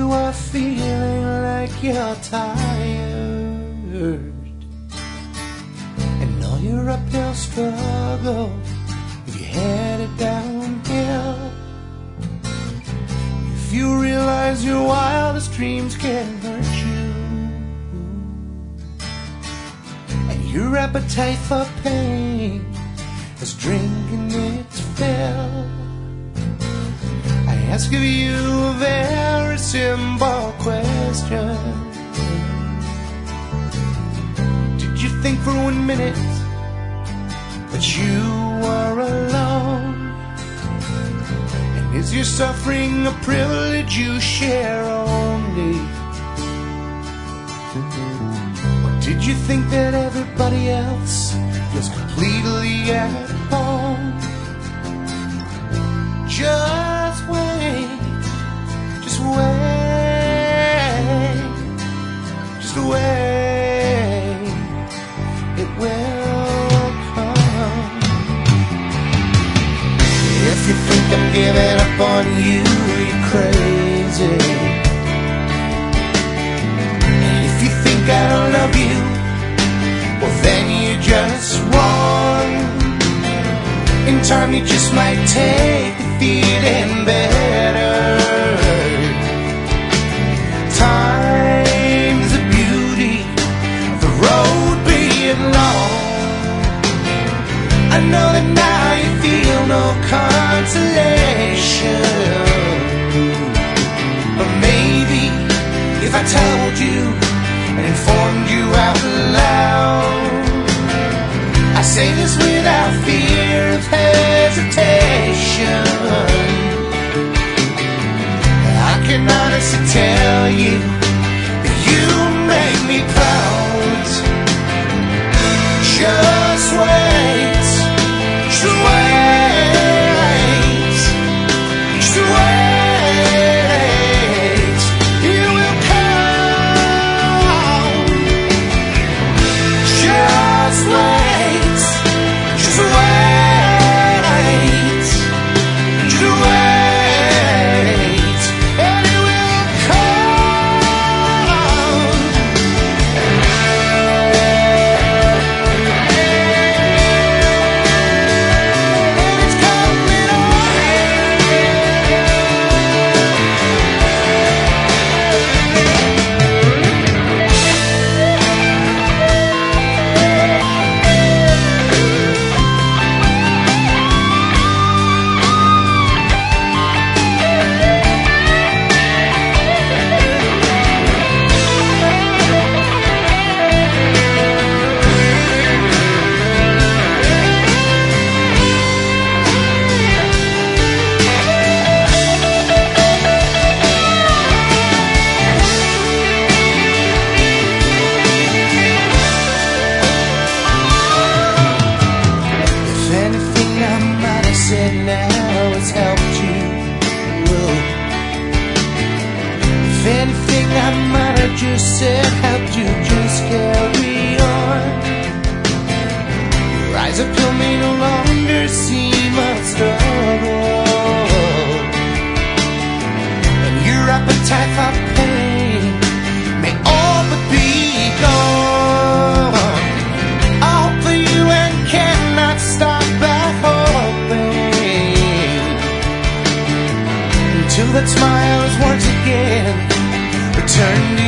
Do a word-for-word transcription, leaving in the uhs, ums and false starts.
you are feeling like you're tired, and all your uphill struggle, if you're headed downhill, if you realize your wildest dreams can hurt you, and your appetite for pain is drinking its fill, I ask of you a very simple question. Did you think for one minute that you are alone? And is your suffering a privilege you share only? Or did you think that everybody else was completely at home? Just wait, just wait, just wait, it will come. If you think I'm giving up on you, you're crazy. And if you think I don't love you, well then you're just wrong. In time you just might take the feeling better. Time's the beauty of the road being long. I know that now you feel no consolation, but maybe if I told you and informed you out loud, I say this without fear of hesitation, I can honestly tell you that you make me proud. Just wait, just wait, just wait, it will come. Just wait, just wait, just wait, and it will come. And it's coming on. If anything I might have said now has helped you, well, if anything I might have just said helped you just carry on, your eyes appeal may no longer seem a struggle, and your appetite for pain may all but be gone. I hope for you and cannot stop at hoping until that smile is once again returned to